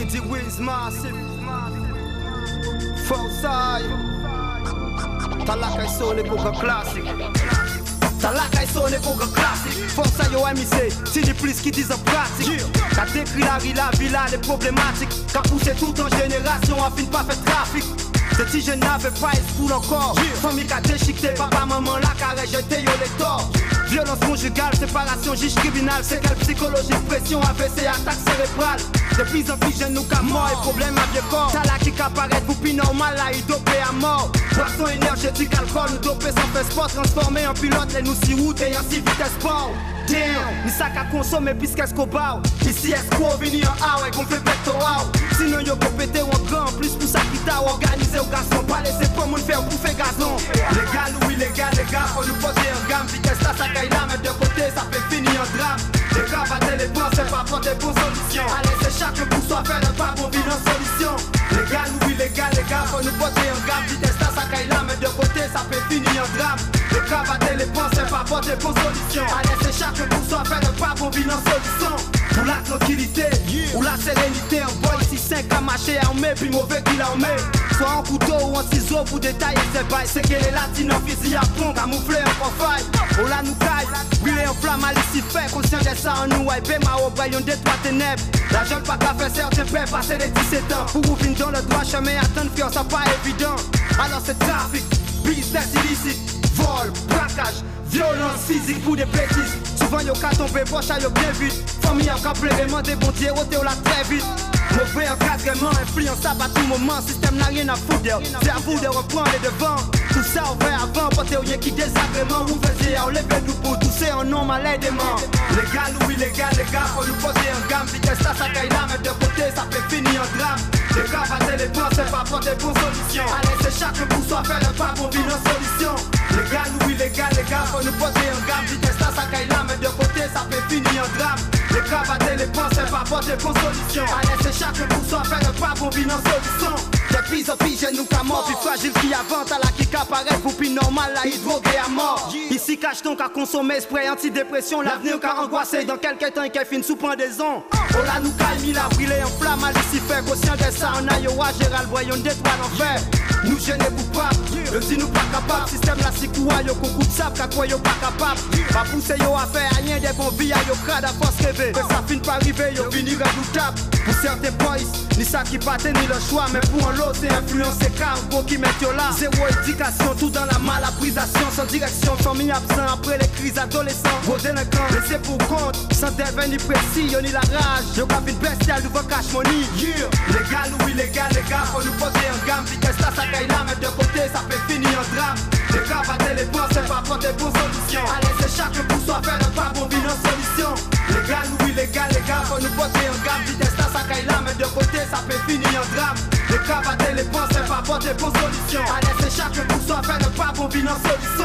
Kitty Wiz Massive Forsyth Talaka son époque classique Talaka son époque classique Forsyth yo MIC, si ni plus qui disent en pratique Qu'a décrit la villa, les problématiques Qu'a poussé tout en génération, a fin pas fait trafic. Ce petit jeune n'avait pas espoir encore. Famille qu'a déchiqueté, papa, maman, la carré, j'étais yo les torts. Violence conjugale, séparation, juge tribunal. C'est quelle psychologie, pression, AVC, attaque cérébrale. De plus en plus jeunes nous qu'a mort et problème à vieux corps. T'as là qui qu'apparaît, vous puis normal là, il dopé à mort. Boisson énergétique, alcool, nous dopé sans faire sport. Transformé en pilote, les nous si route et en si vitesse sport. Damn, ni ça qu'a consommé plus qu'Escobar. Ici Esco, vini en A, ouais, qu'on fait pectoral. Sinon yo peut péter en grand, plus pour ça qui t'a organisé au garçon. Pas laisser pour moun faire bouffer gazon. Légal ou illégal, les gars, faut nous poser en gamme. Vitesse là, ça caille là, mais de côté, ça fait finir en drame. Les gars, battez les points, c'est pas prendre des bonnes solutions. Allez, c'est chacun pour soi, faire un pas bon vide en solution. Légal ou illégal, les gars, faut nous poser en gamme. Vitesse là, ça caille là, mais de côté, ça fait finir en drame. Les gars, battez les points, c'est pas prendre des bonnes solutions. Allez, c'est chacun pour soi, faire un pas bon vide en solution. Pour la tranquillité, ou la sérénité, un boy ici 5 à mâcher armé, puis mauvais qu'il armé. Soit en couteau ou en ciseau pour détailler ses bails. C'est que les latines en fusil à pompe, camouflé en profaille. Oh là nous caille, brûler en flamme à l'ici fait. Conscient de ça en nous, et ma au rayon des trois ténèbres. La jeune pas qu'à faire certains pères passer les 17 ans. Pour vous venir dans le droit chemin, attendre fier, ça pas évident. Alors c'est trafic, business illicite, vol, braquage, violence physique pour des bêtises. Souvent yo ka tomber, poche yo bien vite. Famille en ka vraiment des bons dieux, roté ou la très vite. Mauvais encadrement, influençable à tout moment. Système n'a rien à foutre, c'est à vous de reprendre les devants. Tout ça on fait avant, porter rien qui désagrément. Vous faisiez en lever nous pour tousser en nom maladément. Légal ou illégal, les gars, faut nous poser en gamme. Vitesse là, ça caille là, mais de côté, ça fait finir en drame. Les gars, battez les points, c'est pas prendre des bonnes solutions. Allez, c'est chacun pour soi, faire un pas bon vide en solution. Légal ou illégal, les gars, faut nous poser en gamme. Vitesse là, ça caille là, mais de côté, ça fait finir en drame. Les gars, battez les points, c'est pas prendre des bonnes solutions. Allez, c'est chacun pour soi, faire un pas bon vide en solution. Des prises en pige, nous qu'à mort, puis fragile qui avance, à la qui apparaît, vous puis normal, là, il drogué à mort. Ici, cache donc à consommer spray antidépression, l'avenir qu'a angoissé, dans quelques temps, il qu'est fin sous pendaison. Oh là, nous qu'à mis la brûlé en flamme, à Lucifer, conscient de ça, en Iowa, Gérald, voyons d'étoiles en fer. Nous gêner coupables, le si nous pas capables, système la si koua, yo qu'on coupe sable, qu'à quoi yo pas capable. Pas pousser yo à faire rien, des bons vies, yo crade à force rêver. Mais ça finit pas arriver, yo fini redoutable. Pour certains boys, ni ça qui patte ni le choix, mais pour un lot, c'est influencer cargo qui met yo là. Zéro éducation, tout dans la malaprisation, sans direction, famille absent après les crises adolescents. Gros délinquant, laissé pour compte, sans devenir précis, yo ni la rage. Yo cap une bestiale, nouveau cash money. Légal ou illégal, les gars, faut nous poser en gamme. Vitesse là, ça caille là, mais de côté, ça fait finir en drame. Les gars, battez les points, c'est pas prendre des bonnes solutions. Allez, c'est chacun pour soi, faire un pas bon vide en solution. Légal ou illégal, les gars, faut nous poser en gamme. Vitesse là, ça caille là, mais de côté, ça fait finir en drame. Les gars, battez les points, c'est pas prendre des bonnes solutions. Allez, c'est chacun pour soi, faire un pas bon vide en solution.